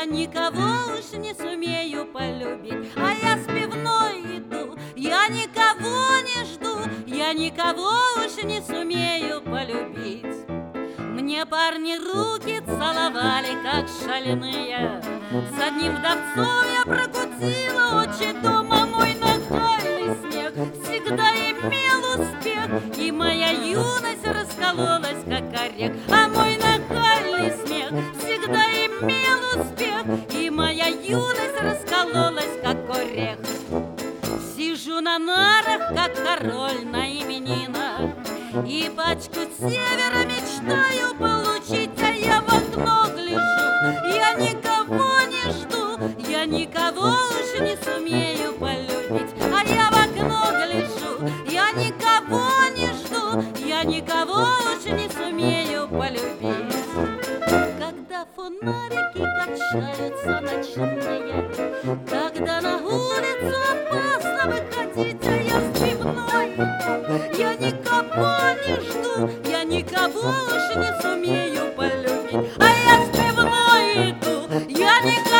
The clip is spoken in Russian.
я никого уж не сумею полюбить. А я с пивной иду, я никого не жду, я никого уж не сумею полюбить. Мне парни руки целовали, как шальные. С одним вдовцом я прокутила очи дома. Мой нахальный смех всегда имел успех, и моя юность раскололась, как орех. А мой нахальный смех всегда имел успех, и моя юность раскололась, как орех. Сижу на нарах, как король на именинах, и пачку севера мечтаю получить. А я в окно гляжу, я никого не жду, я никого уж не сумею полюбить. А я в окно гляжу, я никого не жду, я никого уж не сумею полюбить. Когда фонарики качаются ночные, когда на улицу опасно выходить, а я с пивной, я никого не жду, я никого уж не сумею полюбить. А я с пивной иду, я никого